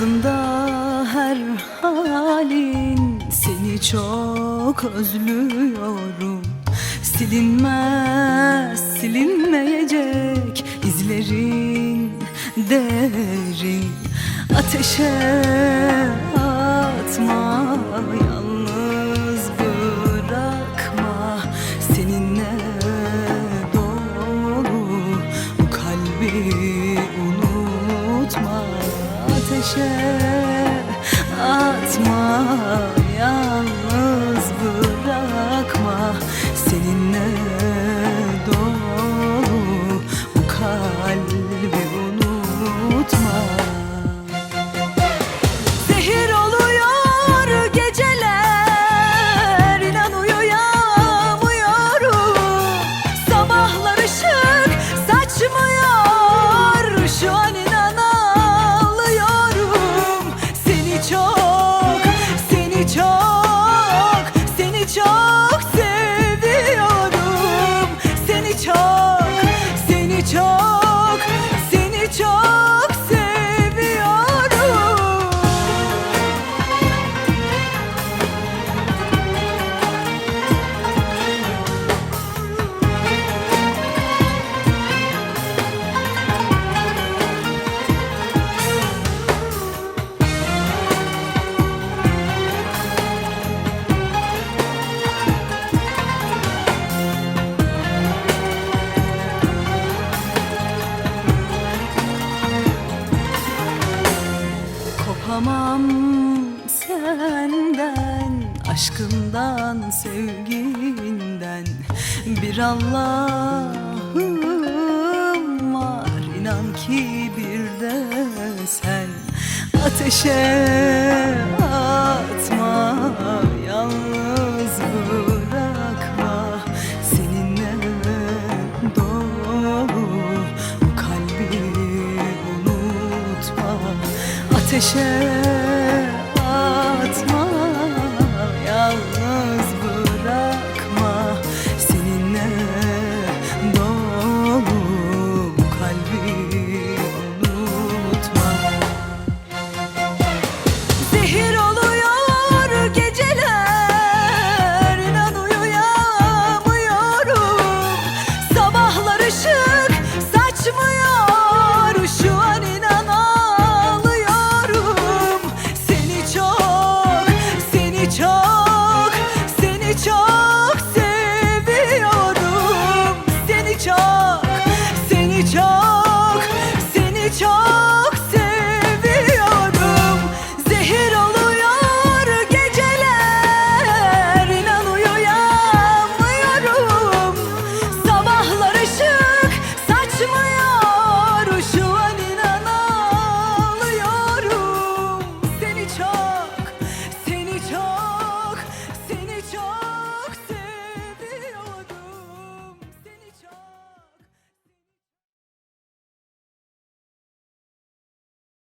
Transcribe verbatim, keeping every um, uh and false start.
Aklımda her halin, seni çok özlüyorum. Silinmez, silinmeyecek izlerin derin. Ateşe atma, yalnız bırakma. Seninle dolu bu kalbi unutma. Ateşe atma, yalnız bırakma. Seninle dolu bu kalbi unutma. Zehir oluyor geceler, inan uyuyamıyorum. Sabahlar ışık saçmıyor, şu an inan ağlıyorum. Seni çok, seni çok, seni çok seviyorum. Seni çok, seni çok, seni çok seviyorum. Kopamam senden, aşkından, sevginden. Bir Allah'ım var, inan ki bir de sen. Ateşe atma, yalnız bırakma. Seninle dolu bu kalbi unutma. Ateşe